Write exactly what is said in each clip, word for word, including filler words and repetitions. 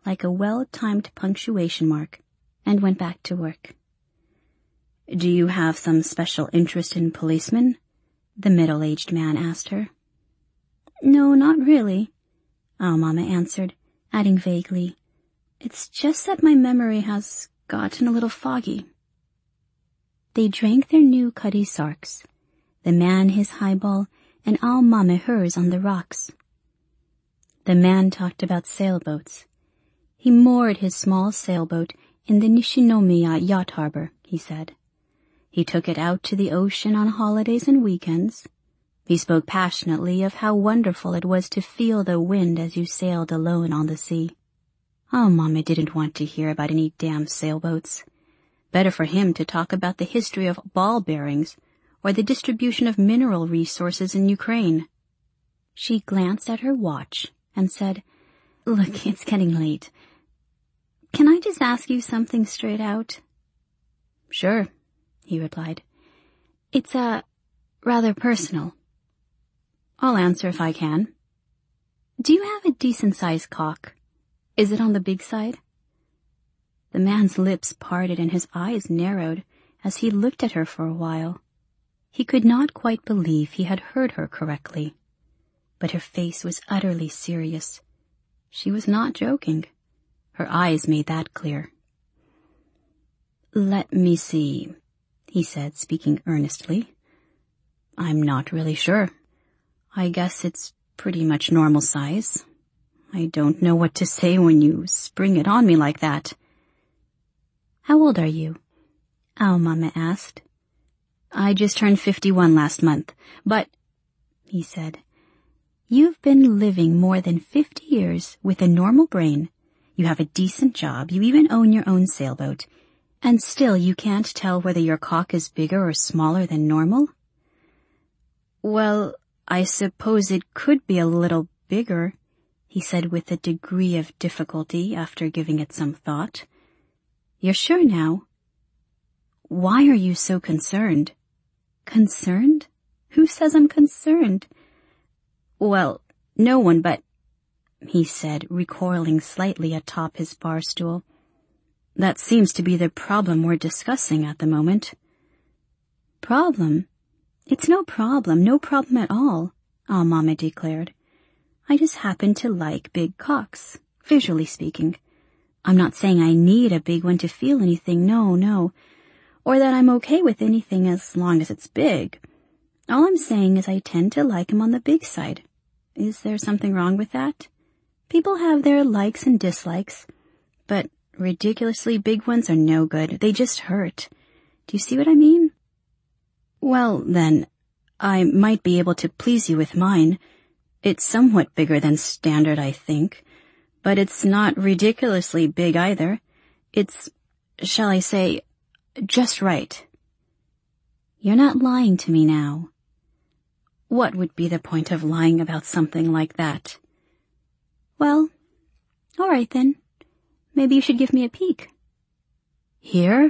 like a well-timed punctuation mark, and went back to work. "Do you have some special interest in policemen?" the middle-aged man asked her. "No, not really," Our Mama answered, adding vaguely, "It's just that my memory has gotten a little foggy." They drank their new Cuddy Sarks, the man his highball, and Our Mama hers on the rocks. The man talked about sailboats. He moored his small sailboat in the Nishinomiya yacht harbor, he said. He took it out to the ocean on holidays and weekends. He spoke passionately of how wonderful it was to feel the wind as you sailed alone on the sea. Our Mama didn't want to hear about any damn sailboats. Better for him to talk about the history of ball bearings or the distribution of mineral resources in Ukraine. She glanced at her watch and said, "Look, it's getting late. Can I just ask you something straight out?" "Sure," he replied. "It's, uh, rather personal." "I'll answer if I can." "Do you have a decent-sized cock? Is it on the big side?" The man's lips parted and his eyes narrowed as he looked at her for a while. He could not quite believe he had heard her correctly. But her face was utterly serious. She was not joking. Her eyes made that clear. "Let me see," he said, speaking earnestly. "I'm not really sure. I guess it's pretty much normal size. I don't know what to say when you spring it on me like that." "How old are you?" Our Mama asked. "I just turned fifty-one last month, but," he said, "you've been living more than fifty years with a normal brain. You have a decent job, you even own your own sailboat, and still you can't tell whether your cock is bigger or smaller than normal?" "Well, I suppose it could be a little bigger," he said with a degree of difficulty after giving it some thought. "You're sure now?" "Why are you so concerned?" "Concerned? Who says I'm concerned?" "Well, no one but," he said, recoiling slightly atop his bar stool. "That seems to be the problem we're discussing at the moment." "Problem? It's no problem, no problem at all," Our Mama declared. "I just happen to like big cocks, visually speaking. I'm not saying I need a big one to feel anything, no, no, or that I'm okay with anything as long as it's big. All I'm saying is I tend to like 'em on the big side. Is there something wrong with that? People have their likes and dislikes, but ridiculously big ones are no good. They just hurt. Do you see what I mean?" "Well, then, I might be able to please you with mine. It's somewhat bigger than standard, I think, but it's not ridiculously big either. It's, shall I say, just right." "You're not lying to me now." "What would be the point of lying about something like that?" "Well, all right then. Maybe you should give me a peek." "Here?"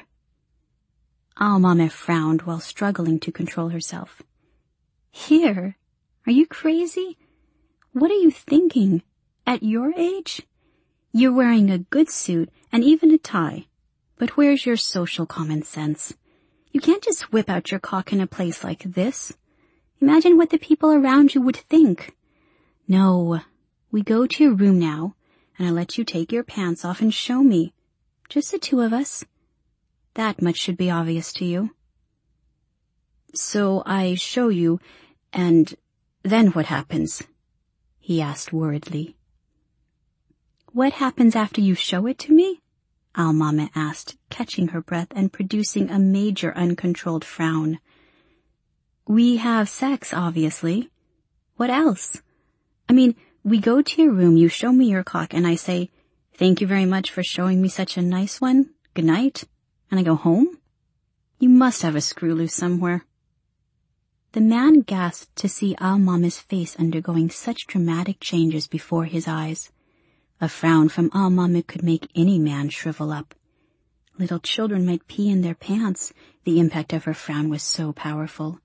Our Mama frowned while struggling to control herself. "Here? Are you crazy? What are you thinking? At your age? You're wearing a good suit and even a tie. But where's your social common sense? You can't just whip out your cock in a place like this. Imagine what the people around you would think. No, we go to your room now, and I let you take your pants off and show me. Just the two of us. That much should be obvious to you." "So I show you, and then what happens?" he asked worriedly. "What happens after you show it to me?" Our Mama asked, catching her breath and producing a major uncontrolled frown. "We have sex, obviously. What else? I mean, we go to your room, you show me your cock, and I say, 'Thank you very much for showing me such a nice one. Good night,' and I go home? You must have a screw loose somewhere." The man gasped to see Our Mama's face undergoing such dramatic changes before his eyes. A frown from Our Mama could make any man shrivel up. Little children might pee in their pants. The impact of her frown was so powerful.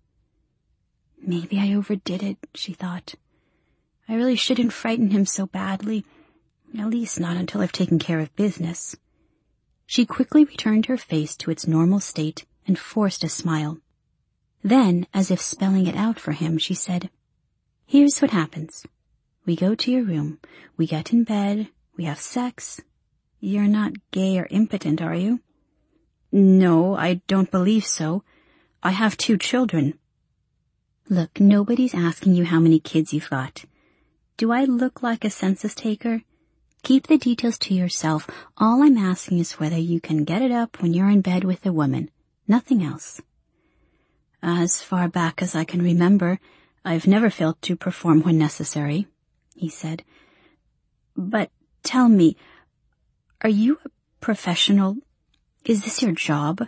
"Maybe I overdid it," she thought. "I really shouldn't frighten him so badly. At least not until I've taken care of business. She quickly returned her face to its normal state and forced a smile. Then, as if spelling it out for him, she said, "Here's what happens. We go to your room, we get in bed, we have sex. You're not gay or impotent, are you?" "No, I don't believe so. I have two children." "Look, nobody's asking you how many kids you've got. Do I look like a census taker? Keep the details to yourself. All I'm asking is whether you can get it up when you're in bed with a woman. Nothing else." "As far back as I can remember, I've never failed to perform when necessary," he said. "But tell me, are you a professional? Is this your job?"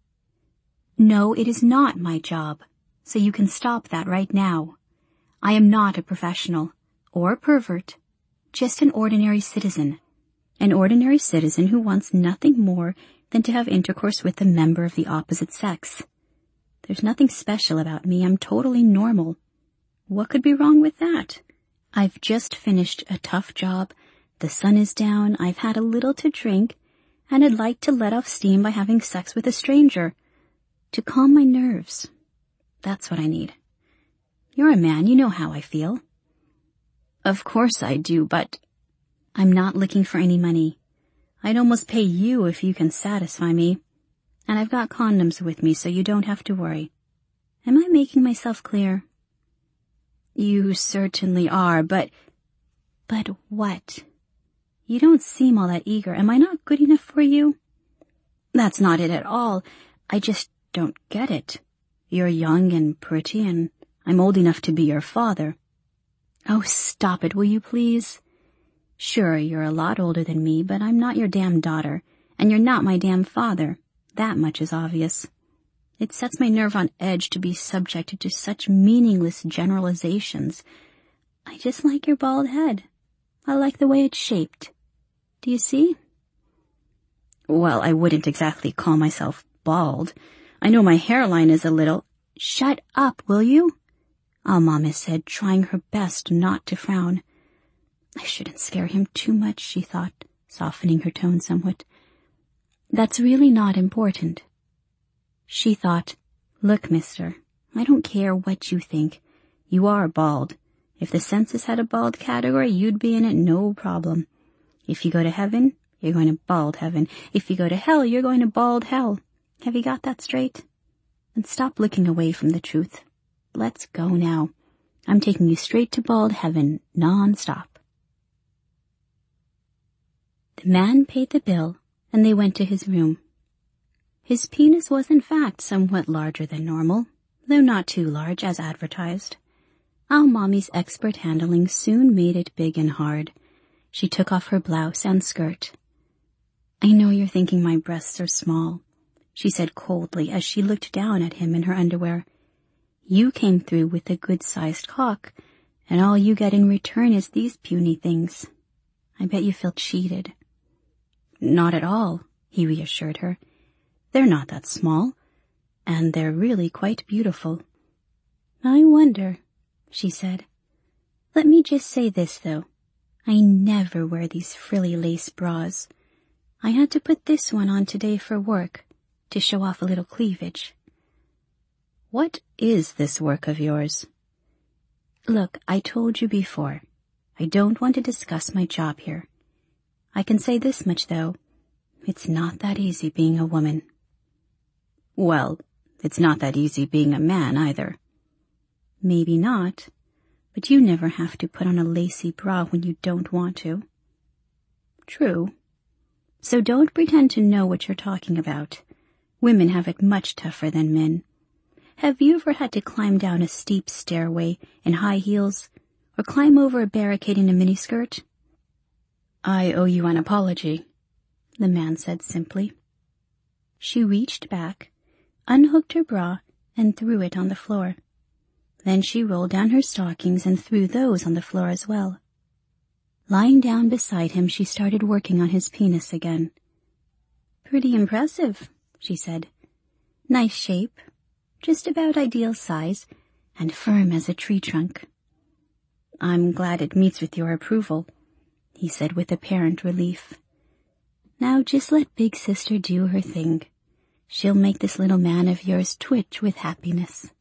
"No, it is not my job, so you can stop that right now. I am not a professional, or a pervert, just an ordinary citizen. An ordinary citizen who wants nothing more than to have intercourse with a member of the opposite sex. There's nothing special about me. I'm totally normal. What could be wrong with that? I've just finished a tough job. The sun is down. I've had a little to drink, and I'd like to let off steam by having sex with a stranger. To calm my nerves. That's what I need. You're a man. You know how I feel." "Of course I do, but—" "I'm not looking for any money. I'd almost pay you if you can satisfy me. And I've got condoms with me, so you don't have to worry. Am I making myself clear?" "You certainly are, but—" "But what? You don't seem all that eager. Am I not good enough for you?" "That's not it at all. I just don't get it. You're young and pretty, and I'm old enough to be your father." "Oh, stop it, will you please? Sure, you're a lot older than me, but I'm not your damn daughter, and you're not my damn father. That much is obvious. It sets my nerve on edge to be subjected to such meaningless generalizations. I just like your bald head. I like the way it's shaped. Do you see?" "Well, I wouldn't exactly call myself bald. I know my hairline is a little—" "Shut up, will you?" Al-Mama said, trying her best not to frown. I shouldn't scare him too much, she thought, softening her tone somewhat. That's really not important. She thought, look, mister, I don't care what you think. You are bald. If the census had a bald category, you'd be in it no problem. If you go to heaven, you're going to bald heaven. If you go to hell, you're going to bald hell. Have you got that straight? And stop looking away from the truth. Let's go now. I'm taking you straight to bald heaven, non-stop. The man paid the bill, and they went to his room. His penis was in fact somewhat larger than normal, though not too large as advertised. Al-Mami's expert handling soon made it big and hard. She took off her blouse and skirt. I know you're thinking my breasts are small, she said coldly as she looked down at him in her underwear. You came through with a good-sized cock, and all you get in return is these puny things. I bet you feel cheated. Not at all, he reassured her. They're not that small, and they're really quite beautiful. I wonder, she said. Let me just say this, though. I never wear these frilly lace bras. I had to put this one on today for work, to show off a little cleavage. What is this work of yours? Look, I told you before. I don't want to discuss my job here. I can say this much, though. It's not that easy being a woman. Well, it's not that easy being a man, either. Maybe not, but you never have to put on a lacy bra when you don't want to. True. So don't pretend to know what you're talking about. Women have it much tougher than men. Have you ever had to climb down a steep stairway in high heels, or climb over a barricade in a miniskirt? I owe you an apology, the man said simply. She reached back, unhooked her bra, and threw it on the floor. Then she rolled down her stockings and threw those on the floor as well. Lying down beside him, she started working on his penis again. Pretty impressive, she said. Nice shape, just about ideal size, and firm as a tree trunk. I'm glad it meets with your approval. he said with apparent relief. Now just let big sister do her thing. She'll make this little man of yours twitch with happiness.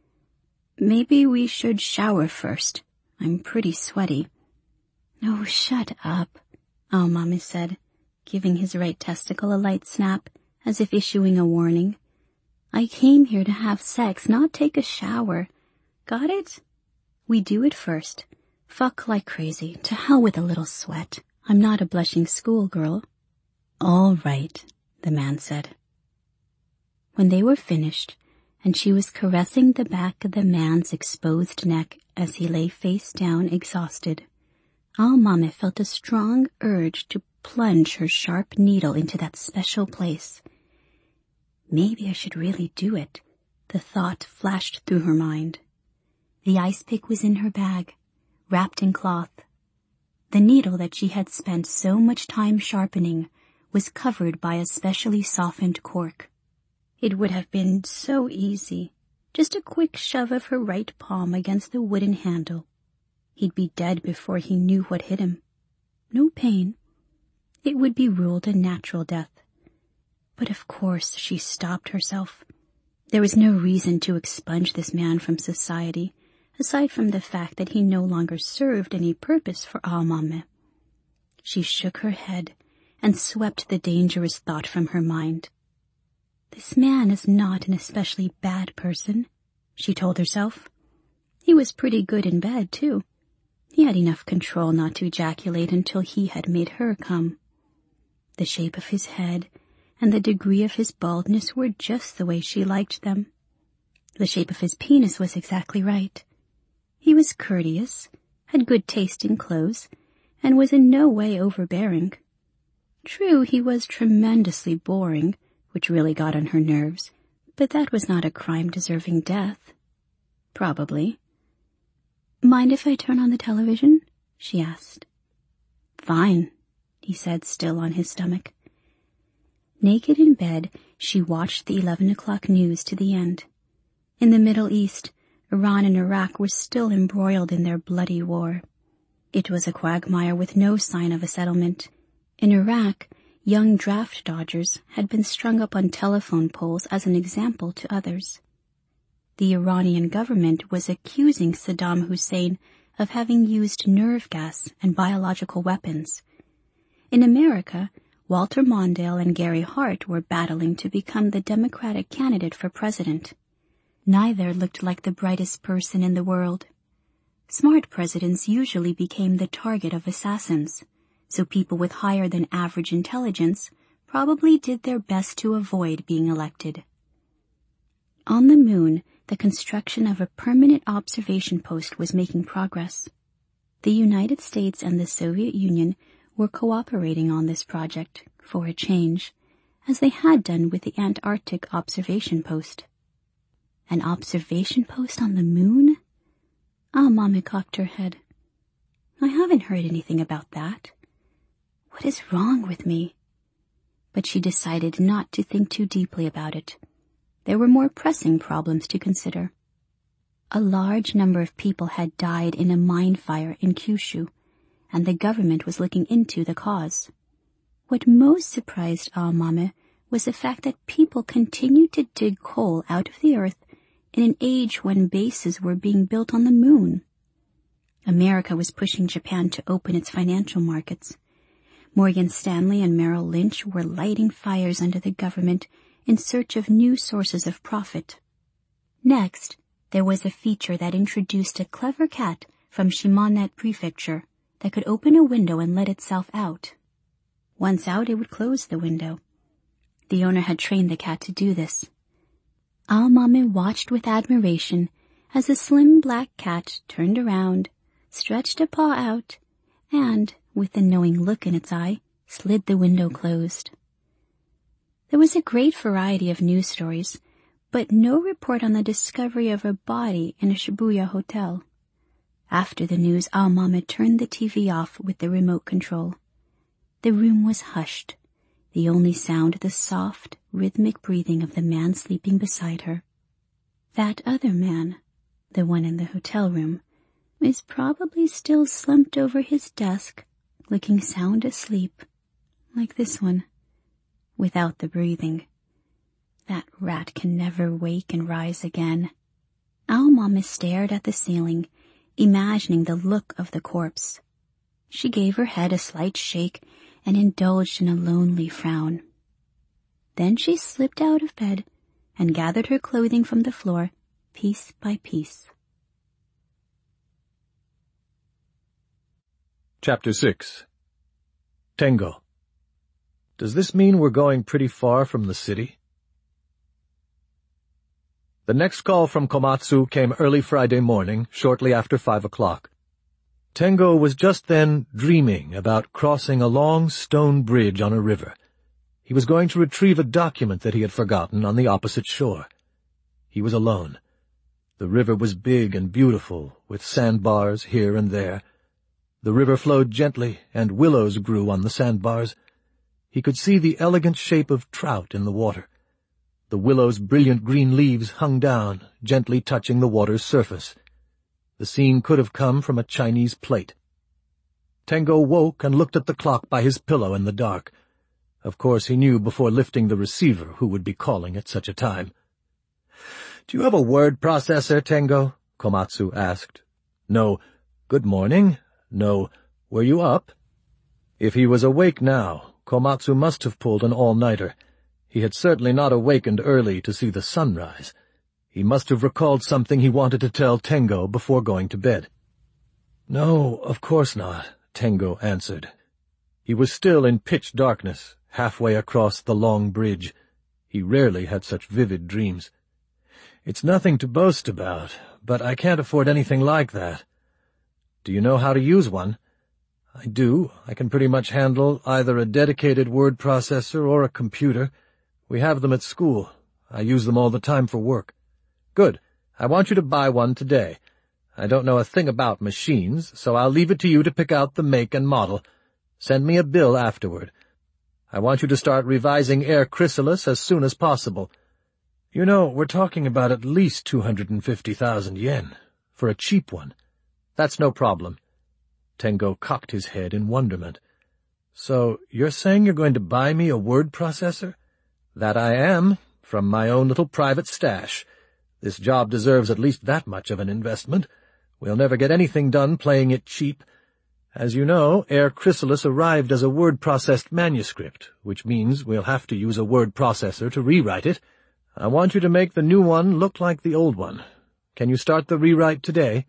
Maybe we should shower first. I'm pretty sweaty. Oh, shut up, Al-Mame said, giving his right testicle a light snap, as if issuing a warning. I came here to have sex, not take a shower. Got it? We do it first. Fuck like crazy. To hell with a little sweat. I'm not a blushing schoolgirl. All right, the man said. When they were finished, and she was caressing the back of the man's exposed neck as he lay face down exhausted, Al-Mame felt a strong urge to plunge her sharp needle into that special place. Maybe I should really do it, the thought flashed through her mind. The ice pick was in her bag, wrapped in cloth. The needle that she had spent so much time sharpening was covered by a specially softened cork. It would have been so easy, just a quick shove of her right palm against the wooden handle. He'd be dead before he knew what hit him. No pain. It would be ruled a natural death. But of course she stopped herself. There was no reason to expunge this man from society, aside from the fact that he no longer served any purpose for Al-Mame. She shook her head and swept the dangerous thought from her mind. This man is not an especially bad person, she told herself. He was pretty good in bed, too. He had enough control not to ejaculate until he had made her come. The shape of his head and the degree of his baldness were just the way she liked them. The shape of his penis was exactly right. He was courteous, had good taste in clothes, and was in no way overbearing. True, he was tremendously boring, which really got on her nerves, but that was not a crime deserving death. Probably. Mind if I turn on the television? She asked. Fine, he said, still on his stomach. Naked in bed, she watched the eleven o'clock news to the end. In the Middle East, Iran and Iraq were still embroiled in their bloody war. It was a quagmire with no sign of a settlement. In Iraq, young draft dodgers had been strung up on telephone poles as an example to others. The Iranian government was accusing Saddam Hussein of having used nerve gas and biological weapons. In America, Walter Mondale and Gary Hart were battling to become the Democratic candidate for president. Neither looked like the brightest person in the world. Smart presidents usually became the target of assassins, so people with higher than average intelligence probably did their best to avoid being elected. On the moon, the construction of a permanent observation post was making progress. The United States and the Soviet Union were cooperating on this project, for a change, as they had done with the Antarctic observation post. An observation post on the moon? Al-Mame cocked her head. I haven't heard anything about that. What is wrong with me? But she decided not to think too deeply about it. There were more pressing problems to consider. A large number of people had died in a mine fire in Kyushu, and the government was looking into the cause. What most surprised Al-Mame was the fact that people continued to dig coal out of the earth in an age when bases were being built on the moon. America was pushing Japan to open its financial markets. Morgan Stanley and Merrill Lynch were lighting fires under the government in search of new sources of profit. Next, there was a feature that introduced a clever cat from Shimanet Prefecture that could open a window and let itself out. Once out, it would close the window. The owner had trained the cat to do this. Al-Mame watched with admiration as the slim black cat turned around, stretched a paw out, and, with a knowing look in its eye, slid the window closed. There was a great variety of news stories, but no report on the discovery of a body in a Shibuya hotel. After the news, Al-Mame turned the T V off with the remote control. The room was hushed, the only sound the soft, rhythmic breathing of the man sleeping beside her. That other man, the one in the hotel room, was probably still slumped over his desk, looking sound asleep, like this one, without the breathing. That rat can never wake and rise again. Al-Mama stared at the ceiling, imagining the look of the corpse. She gave her head a slight shake and indulged in a lonely frown. Then she slipped out of bed and gathered her clothing from the floor, piece by piece. Chapter six. Tengo. Does this mean we're going pretty far from the city? The next call from Komatsu came early Friday morning, shortly after five o'clock. Tengo was just then dreaming about crossing a long stone bridge on a river. He was going to retrieve a document that he had forgotten on the opposite shore. He was alone. The river was big and beautiful, with sandbars here and there. The river flowed gently, and willows grew on the sandbars. He could see the elegant shape of trout in the water. The willow's brilliant green leaves hung down, gently touching the water's surface. The scene could have come from a Chinese plate. Tengo woke and looked at the clock by his pillow in the dark. Of course he knew before lifting the receiver who would be calling at such a time. "Do you have a word processor, Tengo?" Komatsu asked. No, "Good morning." No, "Were you up?" If he was awake now, Komatsu must have pulled an all-nighter. He had certainly not awakened early to see the sunrise. He must have recalled something he wanted to tell Tengo before going to bed. "No, of course not," Tengo answered. He was still in pitch darkness, halfway across the long bridge. He rarely had such vivid dreams. "It's nothing to boast about, but I can't afford anything like that." "Do you know how to use one?" "I do. I can pretty much handle either a dedicated word processor or a computer. We have them at school. I use them all the time for work." "Good. I want you to buy one today. I don't know a thing about machines, so I'll leave it to you to pick out the make and model. Send me a bill afterward. I want you to start revising Air Chrysalis as soon as possible. You know, we're talking about at least two hundred fifty thousand yen, for a cheap one." "That's no problem." Tengo cocked his head in wonderment. "So, you're saying you're going to buy me a word processor?" "That I am, from my own little private stash. This job deserves at least that much of an investment. We'll never get anything done playing it cheap. As you know, Air Chrysalis arrived as a word-processed manuscript, which means we'll have to use a word processor to rewrite it. I want you to make the new one look like the old one. Can you start the rewrite today?"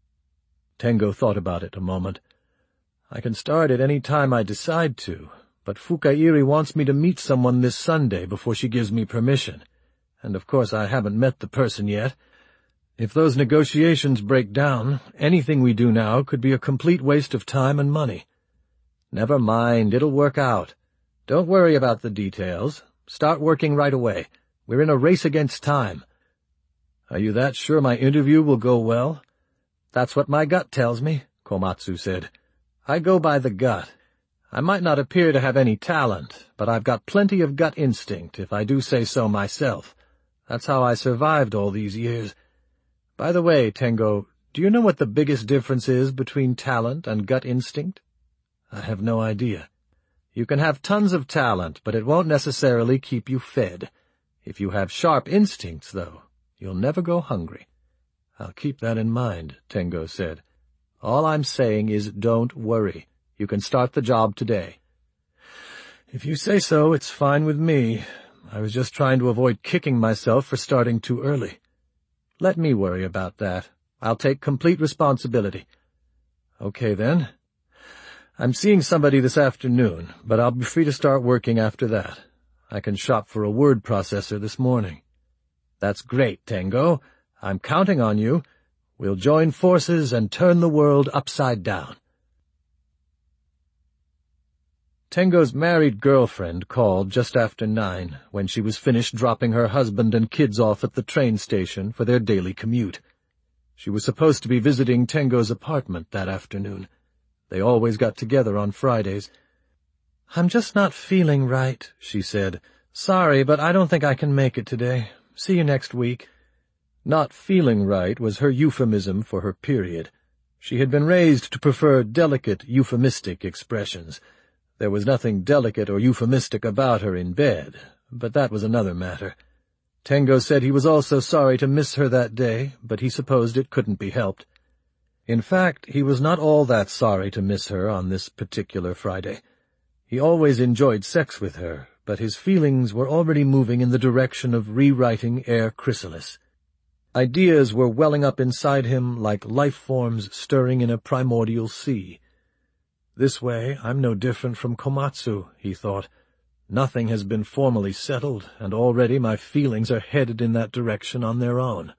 Tengo thought about it a moment. "I can start it any time I decide to, but Fukairi wants me to meet someone this Sunday before she gives me permission. And of course I haven't met the person yet. If those negotiations break down, anything we do now could be a complete waste of time and money." "Never mind, it'll work out. Don't worry about the details. Start working right away. We're in a race against time." "Are you that sure my interview will go well?" "That's what my gut tells me," Komatsu said. "I go by the gut. I might not appear to have any talent, but I've got plenty of gut instinct, if I do say so myself. That's how I survived all these years. By the way, Tengo, do you know what the biggest difference is between talent and gut instinct?" "I have no idea." "You can have tons of talent, but it won't necessarily keep you fed. If you have sharp instincts, though, you'll never go hungry." "I'll keep that in mind," Tengo said. "All I'm saying is don't worry. You can start the job today." "If you say so, it's fine with me. I was just trying to avoid kicking myself for starting too early." "Let me worry about that. I'll take complete responsibility." "Okay, then. I'm seeing somebody this afternoon, but I'll be free to start working after that. I can shop for a word processor this morning." "That's great, Tengo. I'm counting on you. We'll join forces and turn the world upside down." Tengo's married girlfriend called just after nine, when she was finished dropping her husband and kids off at the train station for their daily commute. She was supposed to be visiting Tengo's apartment that afternoon. They always got together on Fridays. "I'm just not feeling right," she said. "Sorry, but I don't think I can make it today. See you next week." Not feeling right was her euphemism for her period. She had been raised to prefer delicate, euphemistic expressions. There was nothing delicate or euphemistic about her in bed, but that was another matter. Tengo said he was also sorry to miss her that day, but he supposed it couldn't be helped. In fact, he was not all that sorry to miss her on this particular Friday. He always enjoyed sex with her, but his feelings were already moving in the direction of rewriting Air Chrysalis. Ideas were welling up inside him like life-forms stirring in a primordial sea. This way, I'm no different from Komatsu, he thought. Nothing has been formally settled, and already my feelings are headed in that direction on their own.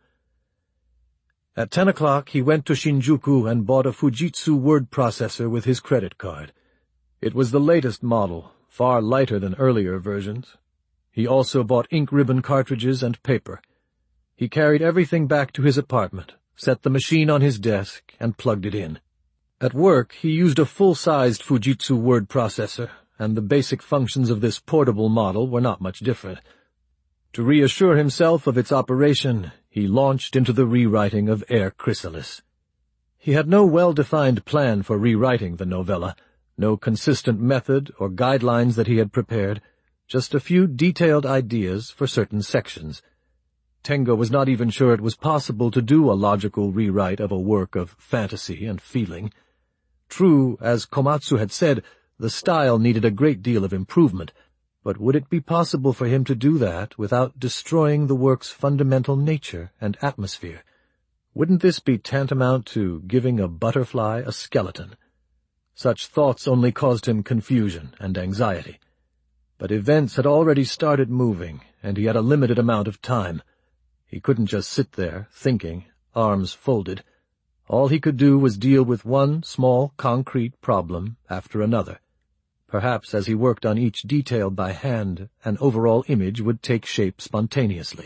At ten o'clock, he went to Shinjuku and bought a Fujitsu word processor with his credit card. It was the latest model, far lighter than earlier versions. He also bought ink ribbon cartridges and paper. He carried everything back to his apartment, set the machine on his desk, and plugged it in. At work, he used a full-sized Fujitsu word processor, and the basic functions of this portable model were not much different. To reassure himself of its operation, he launched into the rewriting of Air Chrysalis. He had no well-defined plan for rewriting the novella, no consistent method or guidelines that he had prepared, just a few detailed ideas for certain sections. Tengo was not even sure it was possible to do a logical rewrite of a work of fantasy and feeling. True, as Komatsu had said, the style needed a great deal of improvement, but would it be possible for him to do that without destroying the work's fundamental nature and atmosphere? Wouldn't this be tantamount to giving a butterfly a skeleton? Such thoughts only caused him confusion and anxiety. But events had already started moving, and he had a limited amount of time. He couldn't just sit there, thinking, arms folded. All he could do was deal with one small, concrete problem after another. Perhaps as he worked on each detail by hand, an overall image would take shape spontaneously.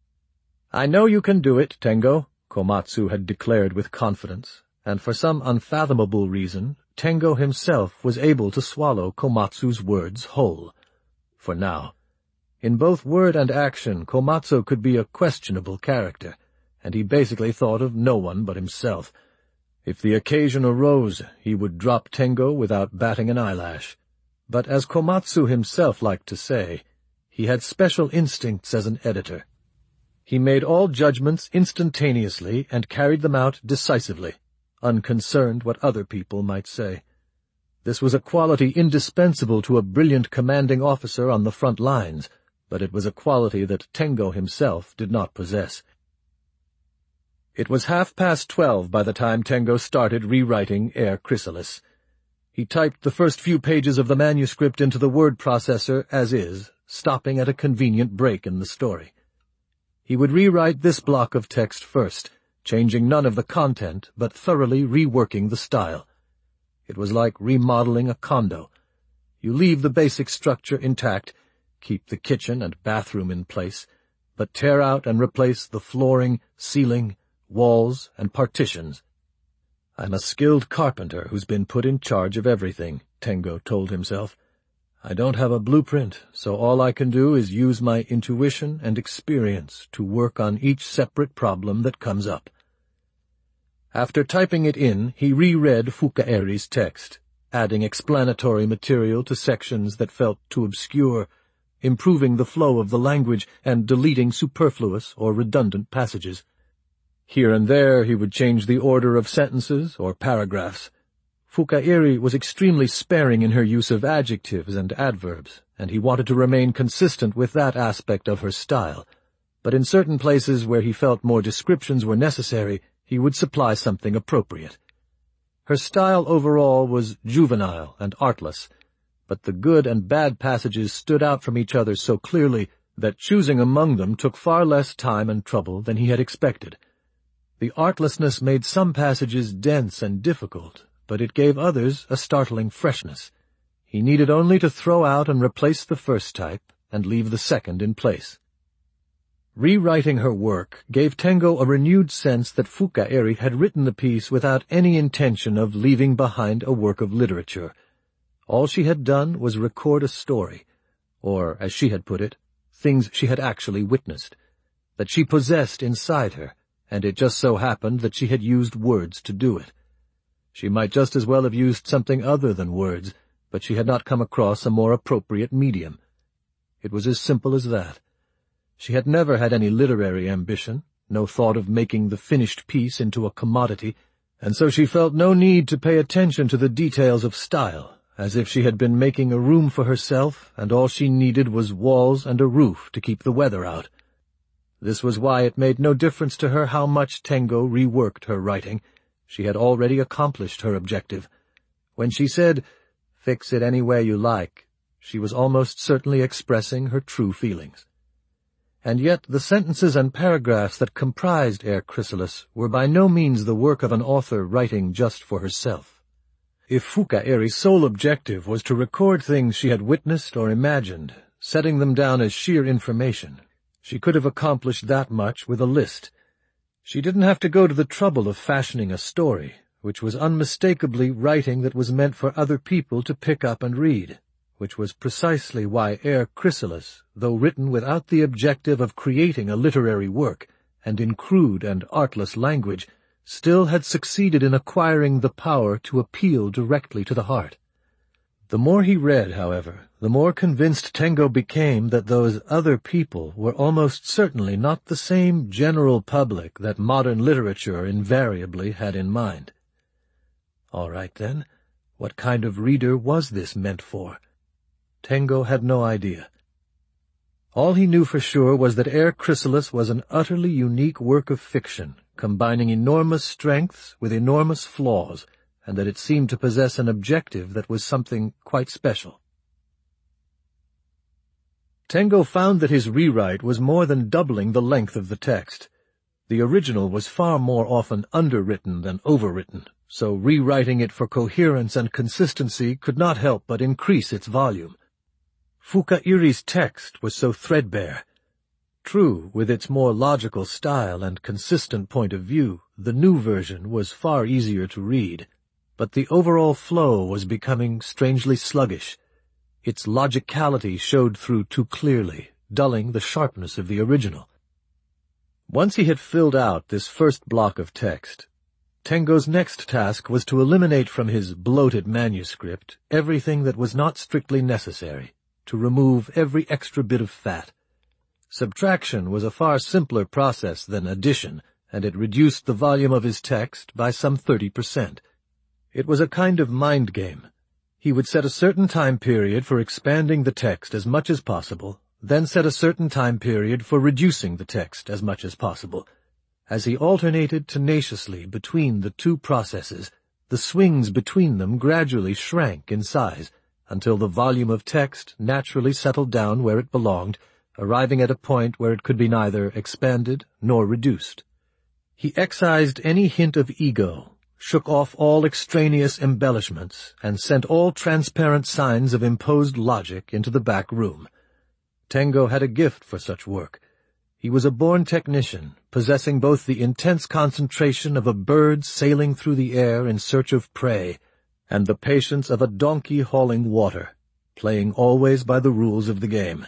"I know you can do it, Tengo," Komatsu had declared with confidence, and for some unfathomable reason, Tengo himself was able to swallow Komatsu's words whole. For now. In both word and action, Komatsu could be a questionable character, and he basically thought of no one but himself. If the occasion arose, he would drop Tengo without batting an eyelash. But as Komatsu himself liked to say, he had special instincts as an editor. He made all judgments instantaneously and carried them out decisively, unconcerned what other people might say. This was a quality indispensable to a brilliant commanding officer on the front lines, but it was a quality that Tengo himself did not possess. It was half past twelve by the time Tengo started rewriting Air Chrysalis. He typed the first few pages of the manuscript into the word processor as is, stopping at a convenient break in the story. He would rewrite this block of text first, changing none of the content, but thoroughly reworking the style. It was like remodeling a condo. You leave the basic structure intact, keep the kitchen and bathroom in place, but tear out and replace the flooring, ceiling, walls, and partitions. "I'm a skilled carpenter who's been put in charge of everything," Tengo told himself. "I don't have a blueprint, so all I can do is use my intuition and experience to work on each separate problem that comes up." After typing it in, he reread Fukaeri's text, adding explanatory material to sections that felt too obscure, improving the flow of the language and deleting superfluous or redundant passages. Here and there he would change the order of sentences or paragraphs. Fukaeri was extremely sparing in her use of adjectives and adverbs, and he wanted to remain consistent with that aspect of her style. But in certain places where he felt more descriptions were necessary, he would supply something appropriate. Her style overall was juvenile and artless, but the good and bad passages stood out from each other so clearly that choosing among them took far less time and trouble than he had expected. The artlessness made some passages dense and difficult, but it gave others a startling freshness. He needed only to throw out and replace the first type and leave the second in place. Rewriting her work gave Tengo a renewed sense that Fukaeri had written the piece without any intention of leaving behind a work of literature. All she had done was record a story, or, as she had put it, things she had actually witnessed, that she possessed inside her, and it just so happened that she had used words to do it. She might just as well have used something other than words, but she had not come across a more appropriate medium. It was as simple as that. She had never had any literary ambition, no thought of making the finished piece into a commodity, and so she felt no need to pay attention to the details of style, as if she had been making a room for herself, and all she needed was walls and a roof to keep the weather out. This was why it made no difference to her how much Tengo reworked her writing. She had already accomplished her objective. When she said, "Fix it any way you like," she was almost certainly expressing her true feelings. And yet the sentences and paragraphs that comprised Air Chrysalis were by no means the work of an author writing just for herself. If Fuka Eri's sole objective was to record things she had witnessed or imagined, setting them down as sheer information, she could have accomplished that much with a list. She didn't have to go to the trouble of fashioning a story, which was unmistakably writing that was meant for other people to pick up and read, which was precisely why Air Chrysalis, though written without the objective of creating a literary work, and in crude and artless language, still had succeeded in acquiring the power to appeal directly to the heart. The more he read, however, the more convinced Tengo became that those other people were almost certainly not the same general public that modern literature invariably had in mind. All right, then, what kind of reader was this meant for? Tengo had no idea. All he knew for sure was that Air Chrysalis was an utterly unique work of fiction, combining enormous strengths with enormous flaws, and that it seemed to possess an objective that was something quite special. Tengo found that his rewrite was more than doubling the length of the text. The original was far more often underwritten than overwritten, so rewriting it for coherence and consistency could not help but increase its volume. Fuka Eri's text was so threadbare. True, with its more logical style and consistent point of view, the new version was far easier to read, but the overall flow was becoming strangely sluggish. Its logicality showed through too clearly, dulling the sharpness of the original. Once he had filled out this first block of text, Tengo's next task was to eliminate from his bloated manuscript everything that was not strictly necessary, to remove every extra bit of fat. Subtraction was a far simpler process than addition, and it reduced the volume of his text by some thirty percent. It was a kind of mind game. He would set a certain time period for expanding the text as much as possible, then set a certain time period for reducing the text as much as possible. As he alternated tenaciously between the two processes, the swings between them gradually shrank in size, until the volume of text naturally settled down where it belonged, arriving at a point where it could be neither expanded nor reduced. He excised any hint of ego, shook off all extraneous embellishments, and sent all transparent signs of imposed logic into the back room. Tengo had a gift for such work. He was a born technician, possessing both the intense concentration of a bird sailing through the air in search of prey, and the patience of a donkey hauling water, playing always by the rules of the game.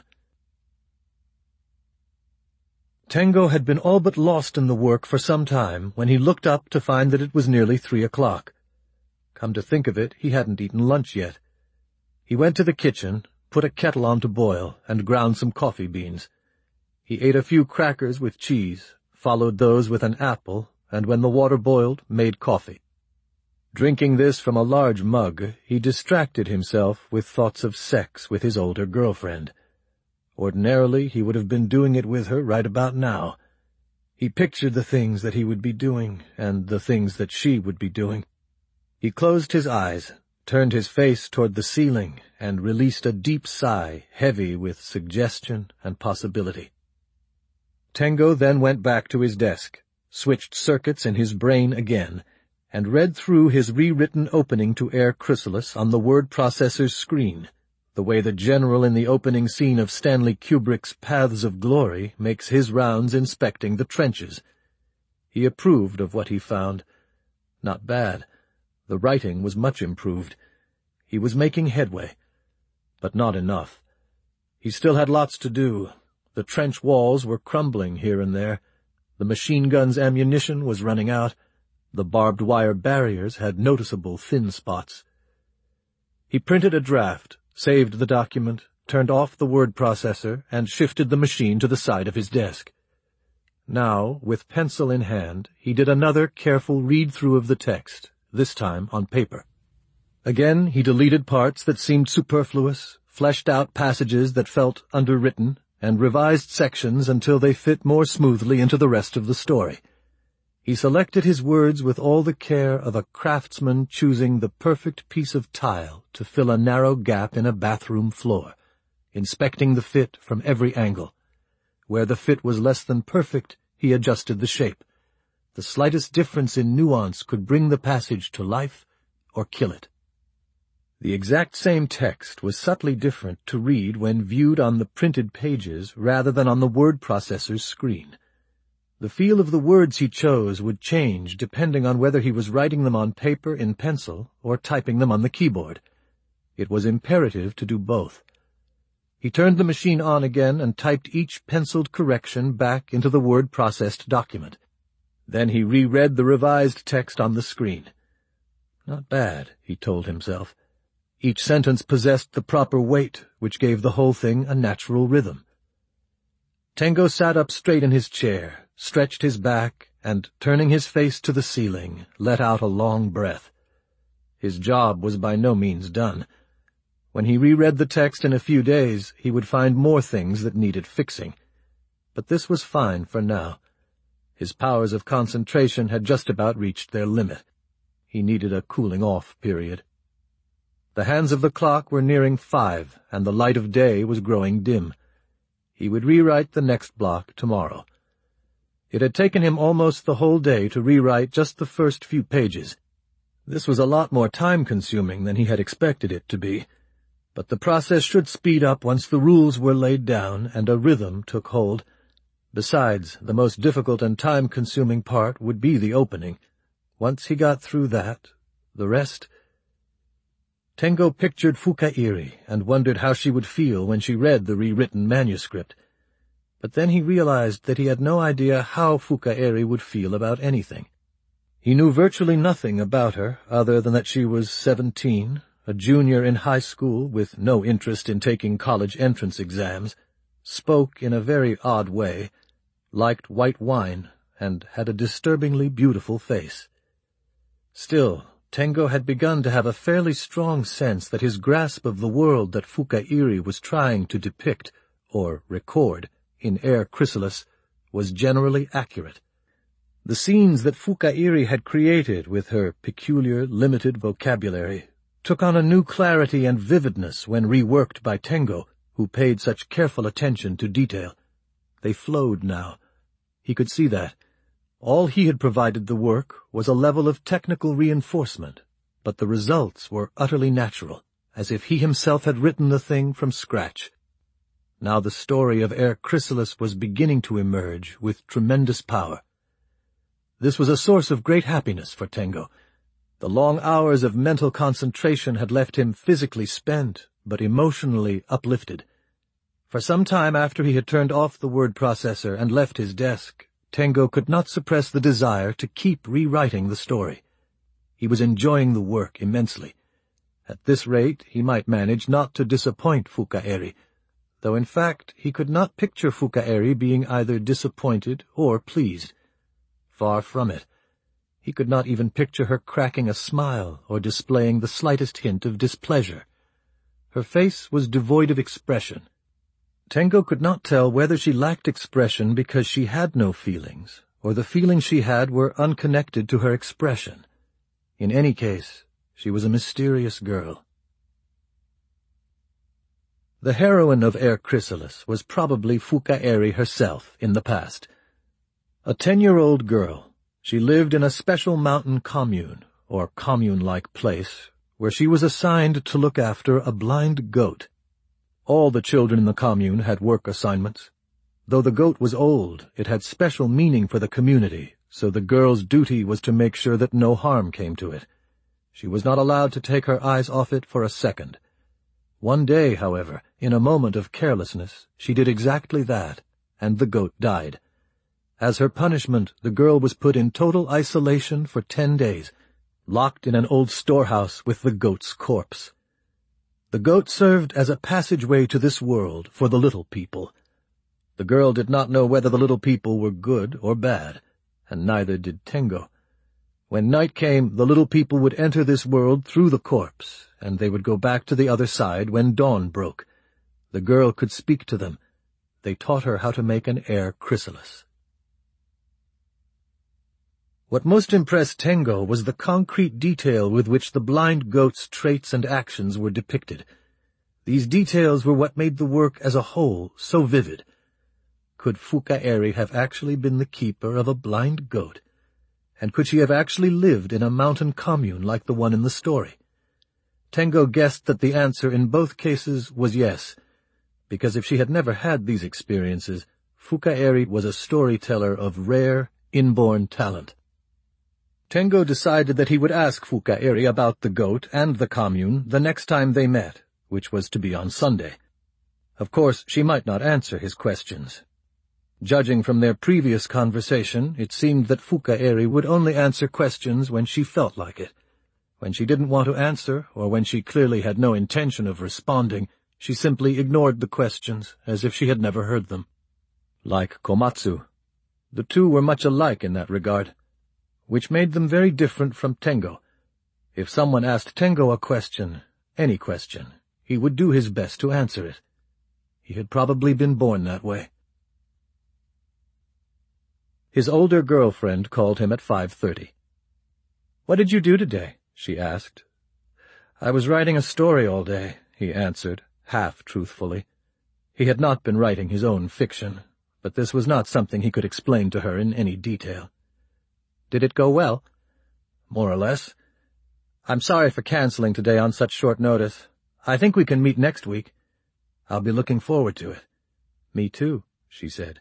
Tengo had been all but lost in the work for some time when he looked up to find that it was nearly three o'clock. Come to think of it, he hadn't eaten lunch yet. He went to the kitchen, put a kettle on to boil, and ground some coffee beans. He ate a few crackers with cheese, followed those with an apple, and when the water boiled, made coffee. Drinking this from a large mug, he distracted himself with thoughts of sex with his older girlfriend. Ordinarily, he would have been doing it with her right about now. He pictured the things that he would be doing, and the things that she would be doing. He closed his eyes, turned his face toward the ceiling, and released a deep sigh, heavy with suggestion and possibility. Tengo then went back to his desk, switched circuits in his brain again, and read through his rewritten opening to Air Chrysalis on the word processor's screen, the way the general in the opening scene of Stanley Kubrick's Paths of Glory makes his rounds inspecting the trenches. He approved of what he found. Not bad. The writing was much improved. He was making headway. But not enough. He still had lots to do. The trench walls were crumbling here and there. The machine gun's ammunition was running out. The barbed wire barriers had noticeable thin spots. He printed a draft, saved the document, turned off the word processor, and shifted the machine to the side of his desk. Now, with pencil in hand, he did another careful read-through of the text, this time on paper. Again he deleted parts that seemed superfluous, fleshed out passages that felt underwritten, and revised sections until they fit more smoothly into the rest of the story. He selected his words with all the care of a craftsman choosing the perfect piece of tile to fill a narrow gap in a bathroom floor, inspecting the fit from every angle. Where the fit was less than perfect, he adjusted the shape. The slightest difference in nuance could bring the passage to life or kill it. The exact same text was subtly different to read when viewed on the printed pages rather than on the word processor's screen. The feel of the words he chose would change depending on whether he was writing them on paper in pencil or typing them on the keyboard. It was imperative to do both. He turned the machine on again and typed each penciled correction back into the word-processed document. Then he reread the revised text on the screen. Not bad, he told himself. Each sentence possessed the proper weight, which gave the whole thing a natural rhythm. Tengo sat up straight in his chair, stretched his back, and, turning his face to the ceiling, let out a long breath. His job was by no means done. When he reread the text in a few days, he would find more things that needed fixing. But this was fine for now. His powers of concentration had just about reached their limit. He needed a cooling-off period. The hands of the clock were nearing five, and the light of day was growing dim. He would rewrite the next block tomorrow. It had taken him almost the whole day to rewrite just the first few pages. This was a lot more time-consuming than he had expected it to be, but the process should speed up once the rules were laid down and a rhythm took hold. Besides, the most difficult and time-consuming part would be the opening. Once he got through that, the rest— Tengo pictured Fukairi and wondered how she would feel when she read the rewritten manuscript. But then he realized that he had no idea how Fukairi would feel about anything. He knew virtually nothing about her other than that she was seventeen, a junior in high school with no interest in taking college entrance exams, spoke in a very odd way, liked white wine, and had a disturbingly beautiful face. Still, Tengo had begun to have a fairly strong sense that his grasp of the world that Fukairi was trying to depict, or record, in Air Chrysalis was generally accurate. The scenes that Fukairi had created with her peculiar, limited vocabulary took on a new clarity and vividness when reworked by Tengo, who paid such careful attention to detail. They flowed now. He could see that. All he had provided the work was a level of technical reinforcement, but the results were utterly natural, as if he himself had written the thing from scratch. Now the story of Air Chrysalis was beginning to emerge with tremendous power. This was a source of great happiness for Tengo. The long hours of mental concentration had left him physically spent, but emotionally uplifted. For some time after he had turned off the word processor and left his desk, Tengo could not suppress the desire to keep rewriting the story. He was enjoying the work immensely. At this rate, he might manage not to disappoint Fukairi, though in fact he could not picture Fukairi being either disappointed or pleased. Far from it. He could not even picture her cracking a smile or displaying the slightest hint of displeasure. Her face was devoid of expression. Tengo could not tell whether she lacked expression because she had no feelings, or the feelings she had were unconnected to her expression. In any case, she was a mysterious girl. The heroine of Air Chrysalis was probably Fukairi herself in the past. A ten-year-old girl, she lived in a special mountain commune, or commune-like place, where she was assigned to look after a blind goat. All the children in the commune had work assignments. Though the goat was old, it had special meaning for the community, so the girl's duty was to make sure that no harm came to it. She was not allowed to take her eyes off it for a second. One day, however, in a moment of carelessness, she did exactly that, and the goat died. As her punishment, the girl was put in total isolation for ten days, locked in an old storehouse with the goat's corpse. The goat served as a passageway to this world for the little people. The girl did not know whether the little people were good or bad, and neither did Tengo. When night came, the little people would enter this world through the corpse, and they would go back to the other side when dawn broke. The girl could speak to them. They taught her how to make an air chrysalis. What most impressed Tengo was the concrete detail with which the blind goat's traits and actions were depicted. These details were what made the work as a whole so vivid. Could Fukaeri have actually been the keeper of a blind goat? And could she have actually lived in a mountain commune like the one in the story? Tengo guessed that the answer in both cases was yes, because if she had never had these experiences, Fukaeri was a storyteller of rare, inborn talent. Tengo decided that he would ask Fukaeri about the goat and the commune the next time they met, which was to be on Sunday. Of course, she might not answer his questions. Judging from their previous conversation, it seemed that Fukaeri would only answer questions when she felt like it. When she didn't want to answer, or when she clearly had no intention of responding, she simply ignored the questions, as if she had never heard them. Like Komatsu. The two were much alike in that regard, which made them very different from Tengo. If someone asked Tengo a question, any question, he would do his best to answer it. He had probably been born that way. His older girlfriend called him at five thirty. "What did you do today?" she asked. "I was writing a story all day," he answered, half truthfully. He had not been writing his own fiction, but this was not something he could explain to her in any detail. "Did it go well?" "More or less. I'm sorry for canceling today on such short notice. I think we can meet next week. I'll be looking forward to it." "Me too," she said.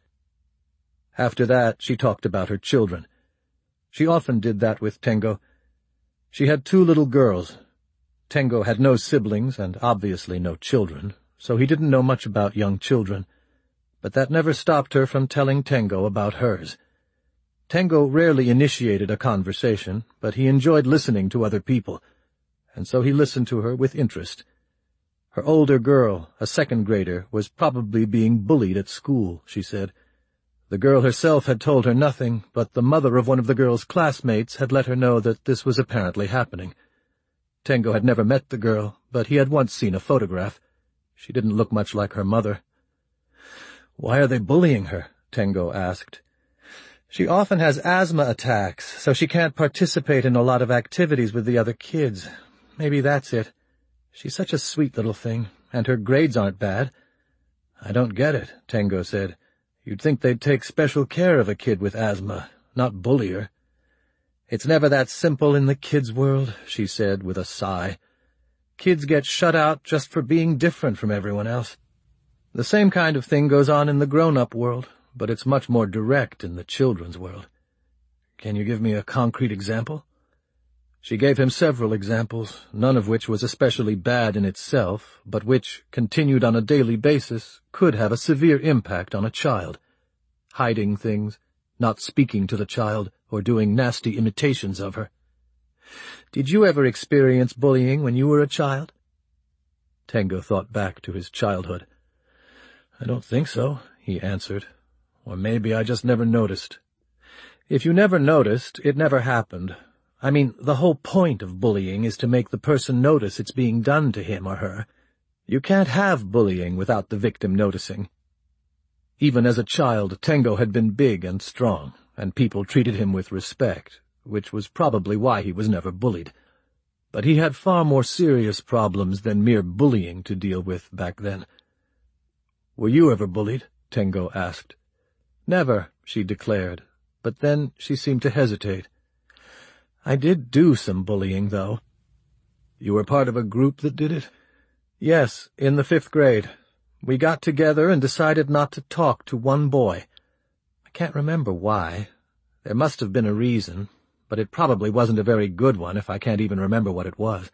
After that, she talked about her children. She often did that with Tengo. She had two little girls. Tengo had no siblings and obviously no children, so he didn't know much about young children. But that never stopped her from telling Tengo about hers. Tengo rarely initiated a conversation, but he enjoyed listening to other people, and so he listened to her with interest. Her older girl, a second grader, was probably being bullied at school, she said. The girl herself had told her nothing, but the mother of one of the girl's classmates had let her know that this was apparently happening. Tengo had never met the girl, but he had once seen a photograph. She didn't look much like her mother. "Why are they bullying her?" Tengo asked. "She often has asthma attacks, so she can't participate in a lot of activities with the other kids. Maybe that's it. She's such a sweet little thing, and her grades aren't bad." "I don't get it," Tengo said. "You'd think they'd take special care of a kid with asthma, not bully her." "It's never that simple in the kids' world," she said with a sigh. "Kids get shut out just for being different from everyone else. The same kind of thing goes on in the grown-up world, but it's much more direct in the children's world." "Can you give me a concrete example?" She gave him several examples, none of which was especially bad in itself, but which, continued on a daily basis, could have a severe impact on a child. Hiding things, not speaking to the child, or doing nasty imitations of her. "Did you ever experience bullying when you were a child?" Tengo thought back to his childhood. "I don't think so," he answered. "Or maybe I just never noticed." "If you never noticed, it never happened. I mean, the whole point of bullying is to make the person notice it's being done to him or her. You can't have bullying without the victim noticing." Even as a child, Tengo had been big and strong, and people treated him with respect, which was probably why he was never bullied. But he had far more serious problems than mere bullying to deal with back then. "Were you ever bullied?" Tengo asked. "Never," she declared, but then she seemed to hesitate. "I did do some bullying, though." "You were part of a group that did it?" "Yes, in the fifth grade. We got together and decided not to talk to one boy. I can't remember why. There must have been a reason, but it probably wasn't a very good one if I can't even remember what it was.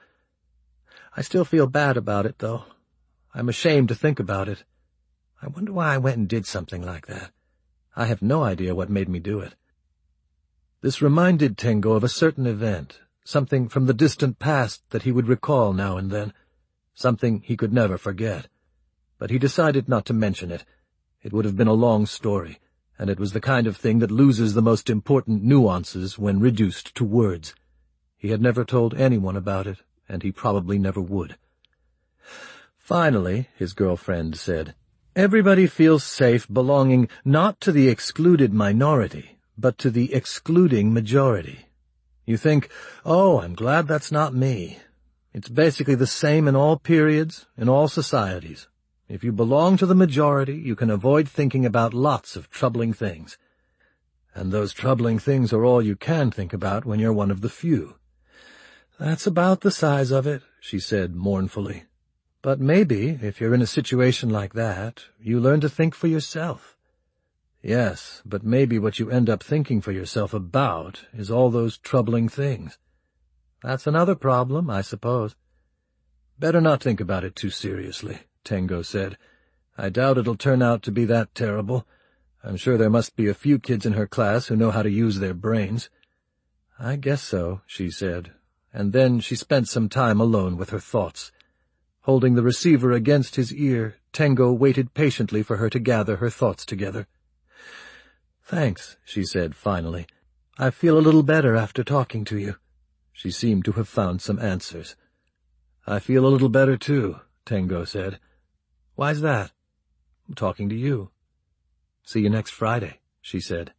I still feel bad about it, though. I'm ashamed to think about it. I wonder why I went and did something like that. I have no idea what made me do it." This reminded Tengo of a certain event, something from the distant past that he would recall now and then, something he could never forget. But he decided not to mention it. It would have been a long story, and it was the kind of thing that loses the most important nuances when reduced to words. He had never told anyone about it, and he probably never would. Finally, his girlfriend said, "Everybody feels safe belonging not to the excluded minority, but to the excluding majority. You think, oh, I'm glad that's not me. It's basically the same in all periods, in all societies. If you belong to the majority, you can avoid thinking about lots of troubling things. And those troubling things are all you can think about when you're one of the few. That's about the size of it," she said mournfully. "But maybe, if you're in a situation like that, you learn to think for yourself." "Yes, but maybe what you end up thinking for yourself about is all those troubling things. That's another problem, I suppose." "Better not think about it too seriously," Tengo said. "I doubt it'll turn out to be that terrible. I'm sure there must be a few kids in her class who know how to use their brains." "I guess so," she said, and then she spent some time alone with her thoughts. Holding the receiver against his ear, Tengo waited patiently for her to gather her thoughts together. "Thanks," she said finally. "I feel a little better after talking to you." She seemed to have found some answers. "I feel a little better, too," Tengo said. "Why's that?" "I'm talking to you." "See you next Friday," she said.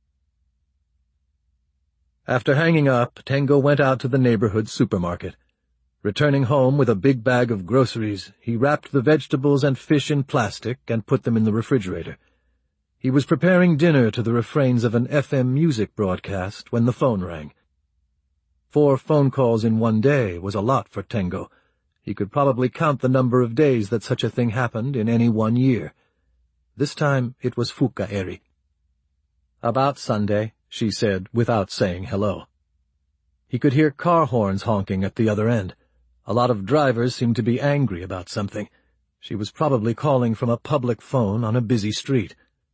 After hanging up, Tengo went out to the neighborhood supermarket. Returning home with a big bag of groceries, he wrapped the vegetables and fish in plastic and put them in the refrigerator. He was preparing dinner to the refrains of an F M music broadcast when the phone rang. Four phone calls in one day was a lot for Tengo. He could probably count the number of days that such a thing happened in any one year. This time it was Fuka-eri. "About Sunday," she said, without saying hello. He could hear car horns honking at the other end. A lot of drivers seemed to be angry about something. She was probably calling from a public phone on a busy street.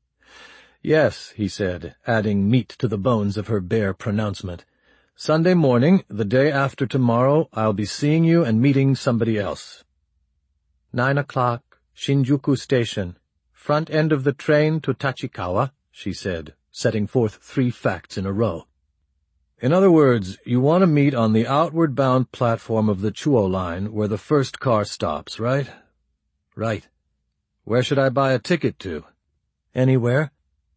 "Yes," he said, adding meat to the bones of her bare pronouncement. "Sunday morning, the day after tomorrow, I'll be seeing you and meeting somebody else." Nine o'clock, Shinjuku Station. Front end of the train to Tachikawa," she said, setting forth three facts in a row. "In other words, you want to meet on the outward-bound platform of the Chuo line where the first car stops, right?" "Right." "Where should I buy a ticket to?" "Anywhere."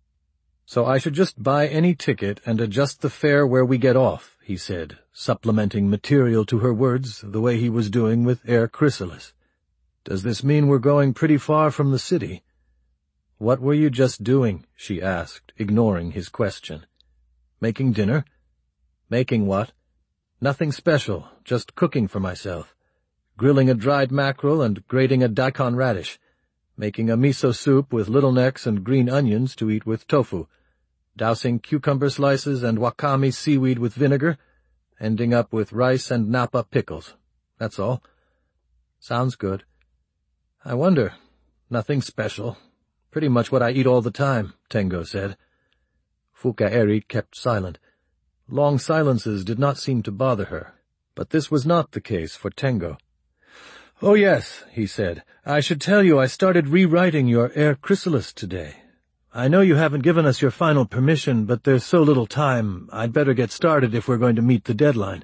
"So I should just buy any ticket and adjust the fare where we get off," he said, supplementing material to her words the way he was doing with Air Chrysalis. "Does this mean we're going pretty far from the city?" "What were you just doing?" she asked, ignoring his question. "Making dinner." "Making what?" "Nothing special, just cooking for myself. Grilling a dried mackerel and grating a daikon radish. Making a miso soup with little necks and green onions to eat with tofu. Dousing cucumber slices and wakame seaweed with vinegar, ending up with rice and napa pickles. That's all." "Sounds good." "I wonder. Nothing special. Pretty much what I eat all the time," Tengo said. Fuka-eri kept silent. Long silences did not seem to bother her, but this was not the case for Tengo. "Oh yes," he said, "I should tell you I started rewriting your Air Chrysalis today. I know you haven't given us your final permission, but there's so little time, I'd better get started if we're going to meet the deadline."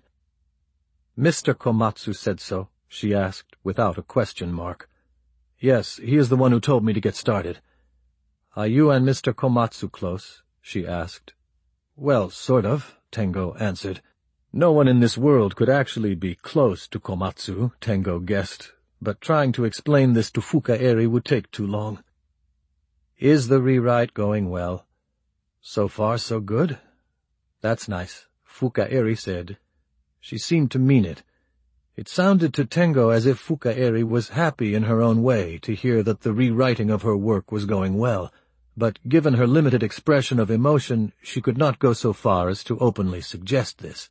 "Mister Komatsu said so?" she asked, without a question mark. "Yes, he is the one who told me to get started." "Are you and Mister Komatsu close?" she asked. "Well, sort of," Tengo answered. No one in this world could actually be close to Komatsu, Tengo guessed, but trying to explain this to Fuka-eri would take too long. "Is the rewrite going well?" "So far, so good." "That's nice," Fuka-eri said. She seemed to mean it. It sounded to Tengo as if Fuka-eri was happy in her own way to hear that the rewriting of her work was going well, but given her limited expression of emotion, she could not go so far as to openly suggest this.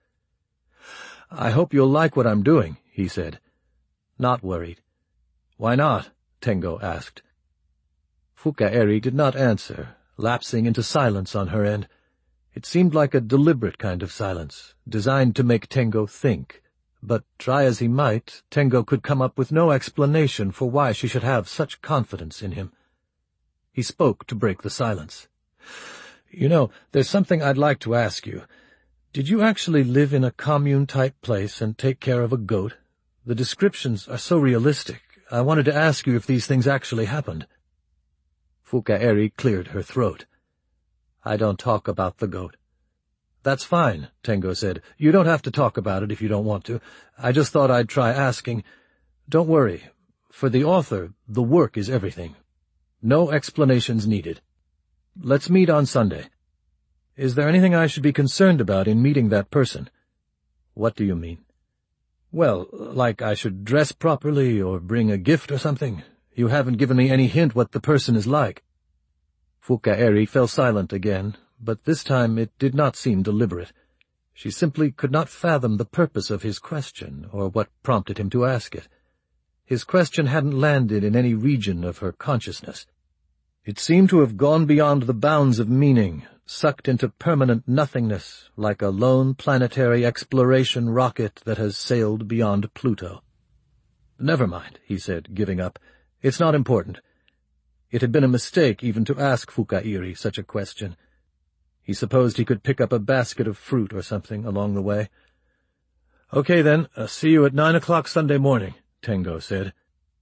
"I hope you'll like what I'm doing," he said. "Not worried." "Why not?" Tengo asked. Fuka-eri did not answer, lapsing into silence on her end. It seemed like a deliberate kind of silence, designed to make Tengo think. But try as he might, Tengo could come up with no explanation for why she should have such confidence in him. He spoke to break the silence. "You know, there's something I'd like to ask you. Did you actually live in a commune-type place and take care of a goat? The descriptions are so realistic. I wanted to ask you if these things actually happened." Fukaeri cleared her throat. "I don't talk about the goat." "That's fine," Tengo said. "You don't have to talk about it if you don't want to. I just thought I'd try asking. Don't worry. For the author, the work is everything. No explanations needed. Let's meet on Sunday. Is there anything I should be concerned about in meeting that person?" "What do you mean?" "Well, like I should dress properly or bring a gift or something. You haven't given me any hint what the person is like." Fukaeri fell silent again, but this time it did not seem deliberate. She simply could not fathom the purpose of his question or what prompted him to ask it. His question hadn't landed in any region of her consciousness. It seemed to have gone beyond the bounds of meaning, sucked into permanent nothingness, like a lone planetary exploration rocket that has sailed beyond Pluto. "Never mind," he said, giving up. "It's not important." It had been a mistake even to ask Fukaeri such a question. He supposed he could pick up a basket of fruit or something along the way. "Okay, then, uh, see you at nine o'clock Sunday morning," Tengo said.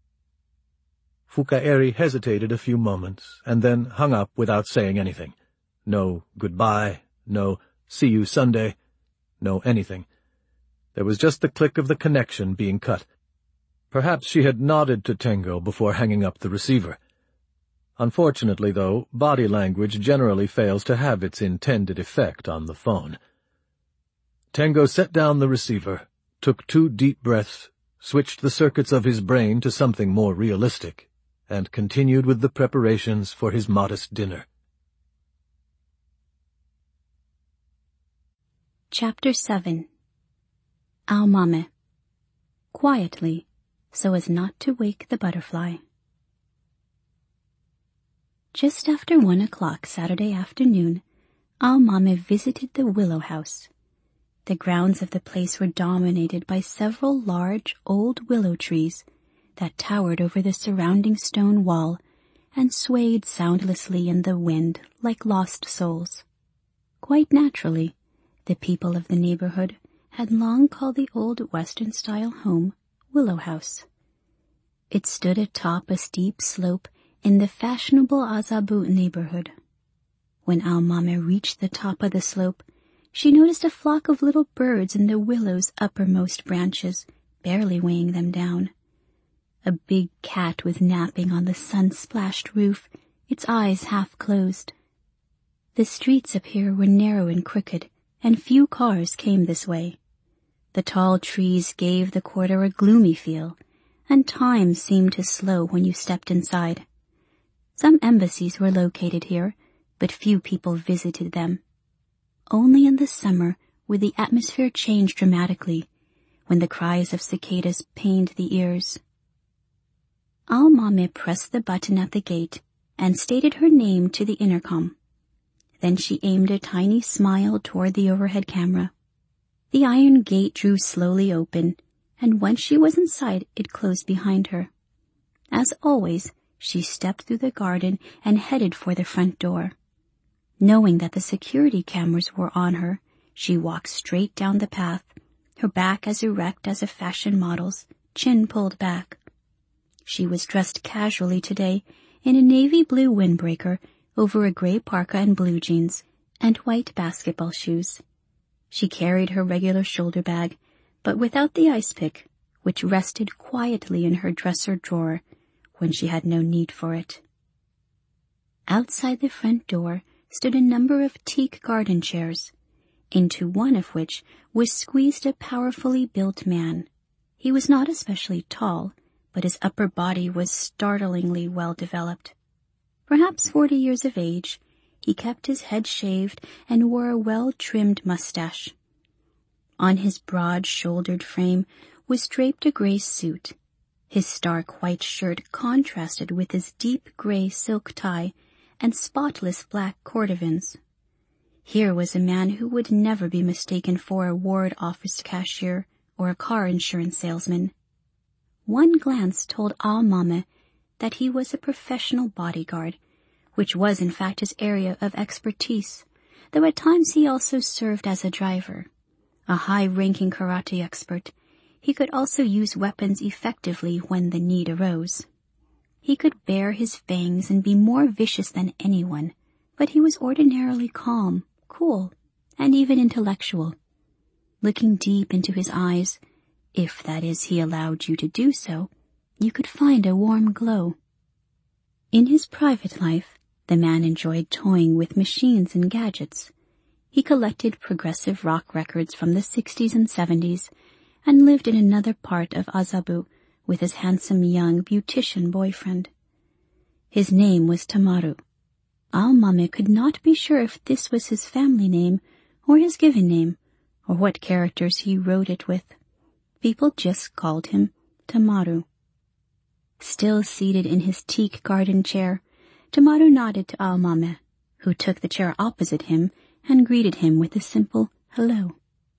Fukaeri hesitated a few moments, and then hung up without saying anything. No goodbye, no see you Sunday, no anything. There was just the click of the connection being cut. Perhaps she had nodded to Tengo before hanging up the receiver. Unfortunately, though, body language generally fails to have its intended effect on the phone. Tengo set down the receiver, took two deep breaths, switched the circuits of his brain to something more realistic, and continued with the preparations for his modest dinner. Chapter seven. Aomame. Quietly, so as not to wake the butterfly. Just after one o'clock Saturday afternoon, Aomame visited the Willow House. The grounds of the place were dominated by several large old willow trees that towered over the surrounding stone wall and swayed soundlessly in the wind like lost souls. Quite naturally, the people of the neighborhood had long called the old Western-style home Willow House. It stood atop a steep slope in the fashionable Azabu neighborhood. When Aomame reached the top of the slope, she noticed a flock of little birds in the willow's uppermost branches, barely weighing them down. A big cat was napping on the sun-splashed roof, its eyes half closed. The streets up here were narrow and crooked, and few cars came this way. The tall trees gave the quarter a gloomy feel, and time seemed to slow when you stepped inside. Some embassies were located here, but few people visited them. Only in the summer would the atmosphere change dramatically, when the cries of cicadas pained the ears. Aomame pressed the button at the gate and stated her name to the intercom. Then she aimed a tiny smile toward the overhead camera. The iron gate drew slowly open, and once she was inside, it closed behind her. As always, she stepped through the garden and headed for the front door. Knowing that the security cameras were on her, she walked straight down the path, her back as erect as a fashion model's, chin pulled back. She was dressed casually today in a navy blue windbreaker over a gray parka and blue jeans, and white basketball shoes. She carried her regular shoulder bag, but without the ice pick, which rested quietly in her dresser drawer when she had no need for it. Outside the front door stood a number of teak garden chairs, into one of which was squeezed a powerfully built man. He was not especially tall, but his upper body was startlingly well developed. Perhaps forty years of age, he kept his head shaved and wore a well-trimmed mustache. On his broad-shouldered frame was draped a gray suit. His stark white shirt contrasted with his deep gray silk tie and spotless black cordovans. Here was a man who would never be mistaken for a ward office cashier or a car insurance salesman. One glance told Al-Mame that he was a professional bodyguard, which was in fact his area of expertise, though at times he also served as a driver. A high-ranking karate expert, he could also use weapons effectively when the need arose. He could bare his fangs and be more vicious than anyone, but he was ordinarily calm, cool, and even intellectual. Looking deep into his eyes, if that is he allowed you to do so, you could find a warm glow. In his private life, the man enjoyed toying with machines and gadgets. He collected progressive rock records from the sixties and seventies and lived in another part of Azabu with his handsome young beautician boyfriend. His name was Tamaru. Al-Mame could not be sure if this was his family name or his given name, or what characters he wrote it with. People just called him Tamaru. Still seated in his teak garden chair, Tamaru nodded to Al-Mame, who took the chair opposite him and greeted him with a simple hello.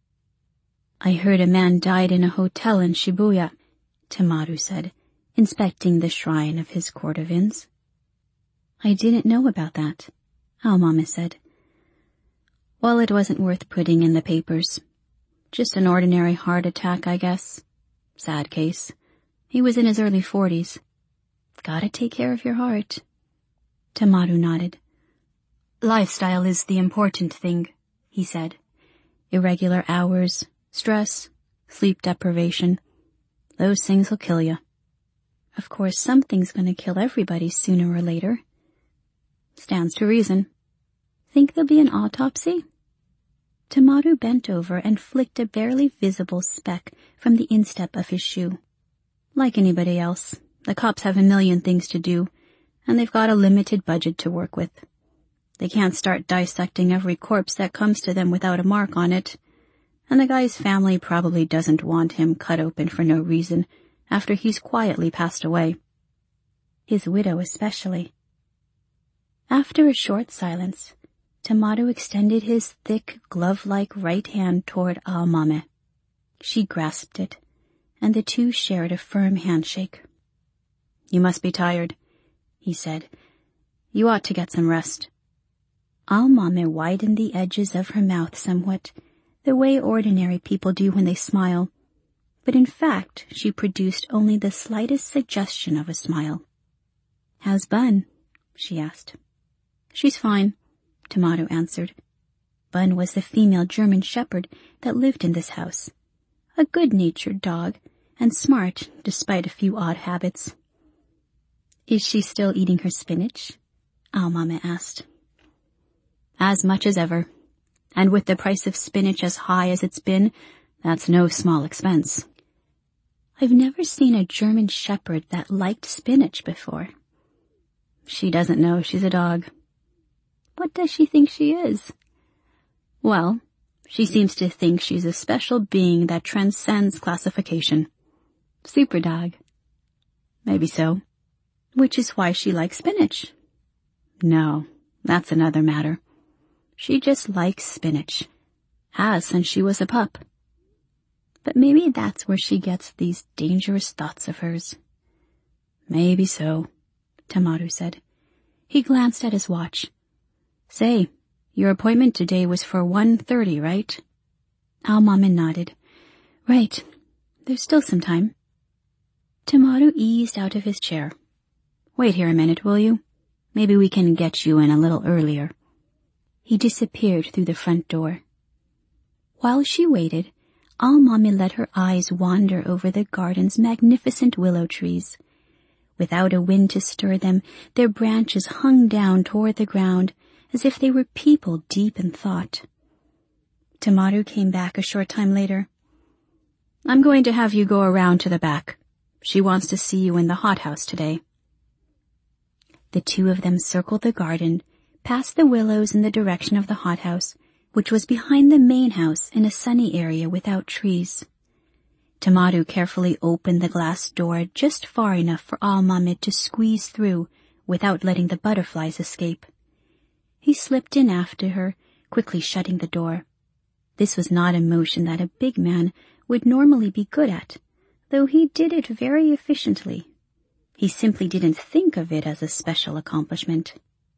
"I heard a man died in a hotel in Shibuya," Tamaru said, inspecting the shrine of his cordovans. "I didn't know about that," Al-Mame said. "Well, it wasn't worth putting in the papers. Just an ordinary heart attack, I guess. Sad case. He was in his early forties. Gotta take care of your heart." Tamaru nodded. "Lifestyle is the important thing," he said. "Irregular hours, stress, sleep deprivation. Those things will kill you." "Of course, something's gonna kill everybody sooner or later." "Stands to reason. Think there'll be an autopsy?" Tamaru bent over and flicked a barely visible speck from the instep of his shoe. "Like anybody else, the cops have a million things to do, and they've got a limited budget to work with. They can't start dissecting every corpse that comes to them without a mark on it, and the guy's family probably doesn't want him cut open for no reason after he's quietly passed away. His widow especially." After a short silence, Tamaru extended his thick, glove-like right hand toward Al-Mame. She grasped it, and the two shared a firm handshake. "You must be tired," he said. "You ought to get some rest." Al-Mame widened the edges of her mouth somewhat, the way ordinary people do when they smile, but in fact she produced only the slightest suggestion of a smile. "How's Bun?" she asked. "She's fine," Tamaru answered. Bun was the female German shepherd that lived in this house. A good-natured dog, and smart despite a few odd habits. "Is she still eating her spinach?" Al-Mame asked. "As much as ever. And with the price of spinach as high as it's been, that's no small expense." "I've never seen a German shepherd that liked spinach before." "She doesn't know she's a dog." "What does she think she is?" "Well, she seems to think she's a special being that transcends classification. Super dog." "Maybe so." "Which is why she likes spinach." "No, that's another matter. She just likes spinach. Has since she was a pup." "But maybe that's where she gets these dangerous thoughts of hers." "Maybe so," Tamaru said. He glanced at his watch. "Say, your appointment today was for one thirty, right?" Al-Mame nodded. "Right. There's still some time." Tamaru eased out of his chair. "Wait here a minute, will you? Maybe we can get you in a little earlier." He disappeared through the front door. While she waited, Al-Mame let her eyes wander over the garden's magnificent willow trees. Without a wind to stir them, their branches hung down toward the ground as if they were people deep in thought. Tamaru came back a short time later. "I'm going to have you go around to the back. She wants to see you in the hothouse today." The two of them circled the garden, past the willows in the direction of the hothouse, which was behind the main house in a sunny area without trees. Tamaru carefully opened the glass door just far enough for Al-Mame to squeeze through without letting the butterflies escape. He slipped in after her, quickly shutting the door. This was not a motion that a big man would normally be good at, though he did it very efficiently. He simply didn't think of it as a special accomplishment.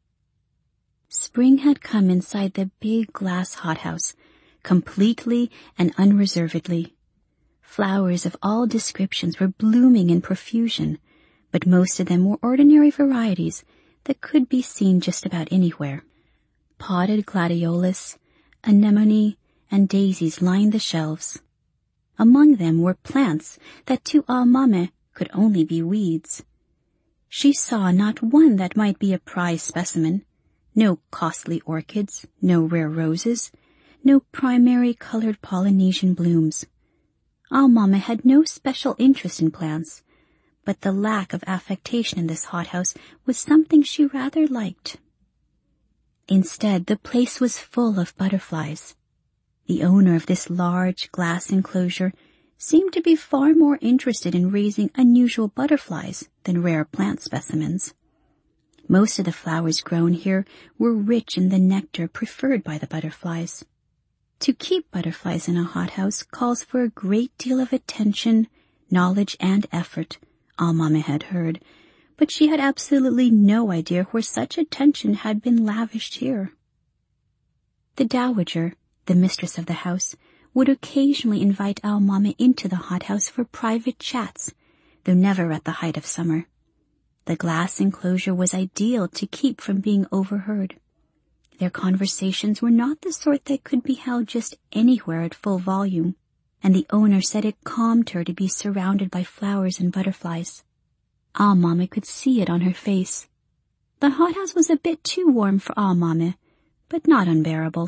Spring had come inside the big glass hothouse, completely and unreservedly. Flowers of all descriptions were blooming in profusion, but most of them were ordinary varieties that could be seen just about anywhere. Potted gladiolus, anemone, and daisies lined the shelves. Among them were plants that to Al-Mame could only be weeds. She saw not one that might be a prize specimen, no costly orchids, no rare roses, no primary colored Polynesian blooms. Al-Mame had no special interest in plants, but the lack of affectation in this hothouse was something she rather liked. Instead, the place was full of butterflies. The owner of this large glass enclosure seemed to be far more interested in raising unusual butterflies than rare plant specimens. Most of the flowers grown here were rich in the nectar preferred by the butterflies. To keep butterflies in a hothouse calls for a great deal of attention, knowledge, and effort, Al-Mame had heard, but she had absolutely no idea where such attention had been lavished here. The dowager, the mistress of the house, would occasionally invite Al-Mame into the hothouse for private chats, though never at the height of summer. The glass enclosure was ideal to keep from being overheard. Their conversations were not the sort that could be held just anywhere at full volume, and the owner said it calmed her to be surrounded by flowers and butterflies. Al-Mame could see it on her face. The hothouse was a bit too warm for Al-Mame, but not unbearable.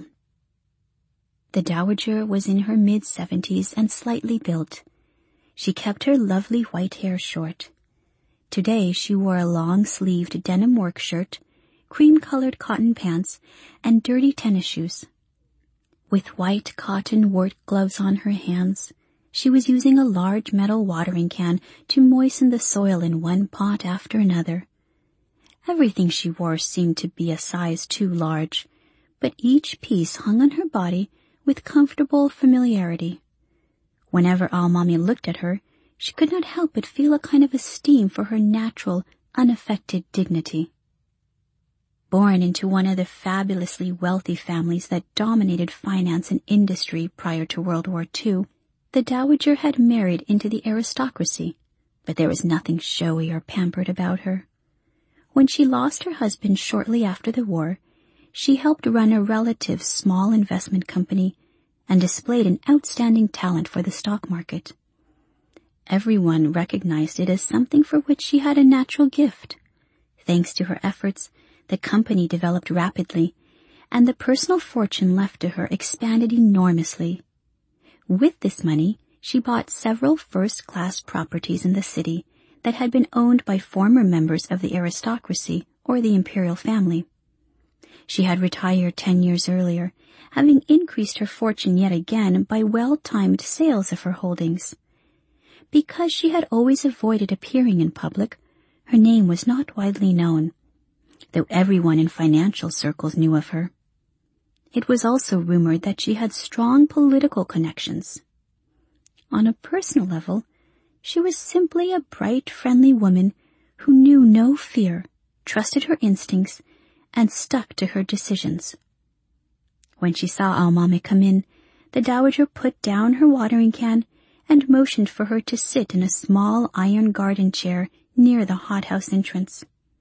The dowager was in her mid-seventies and slightly built. She kept her lovely white hair short. Today she wore a long-sleeved denim work shirt, cream-colored cotton pants, and dirty tennis shoes. With white cotton work gloves on her hands, she was using a large metal watering can to moisten the soil in one pot after another. Everything she wore seemed to be a size too large, but each piece hung on her body with comfortable familiarity. Whenever Al-Mame looked at her, she could not help but feel a kind of esteem for her natural, unaffected dignity. Born into one of the fabulously wealthy families that dominated finance and industry prior to World War Two, the dowager had married into the aristocracy, but there was nothing showy or pampered about her. When she lost her husband shortly after the war, she helped run a relative's small investment company and displayed an outstanding talent for the stock market. Everyone recognized it as something for which she had a natural gift. Thanks to her efforts, the company developed rapidly, and the personal fortune left to her expanded enormously. With this money, she bought several first-class properties in the city that had been owned by former members of the aristocracy or the imperial family. She had retired ten years earlier, having increased her fortune yet again by well-timed sales of her holdings. Because she had always avoided appearing in public, her name was not widely known, though everyone in financial circles knew of her. It was also rumored that she had strong political connections. On a personal level, she was simply a bright, friendly woman who knew no fear, trusted her instincts, and stuck to her decisions. When she saw Al-Mame come in, the dowager put down her watering can and motioned for her to sit in a small iron garden chair near the hothouse entrance.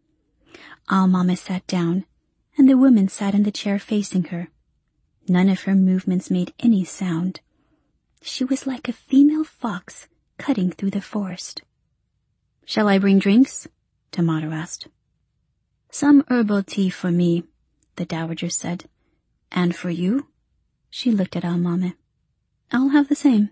Al-Mame sat down, and the woman sat in the chair facing her. None of her movements made any sound. She was like a female fox cutting through the forest. "Shall I bring drinks?" Tomato asked. "Some herbal tea for me," the dowager said. "And for you?" She looked at Al-Mame. "I'll have the same."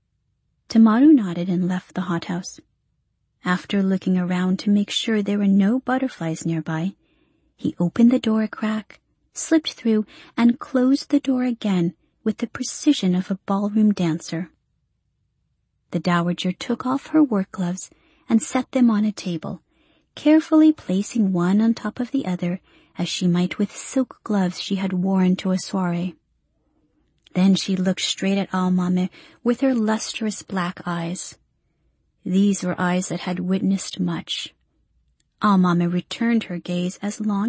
Tomato nodded and left the hothouse. After looking around to make sure there were no butterflies nearby, he opened the door a crack, slipped through, and closed the door again with the precision of a ballroom dancer. The dowager took off her work gloves and set them on a table, carefully placing one on top of the other as she might with silk gloves she had worn to a soiree. Then she looked straight at Almame with her lustrous black eyes. These were eyes that had witnessed much. Almame returned her gaze as long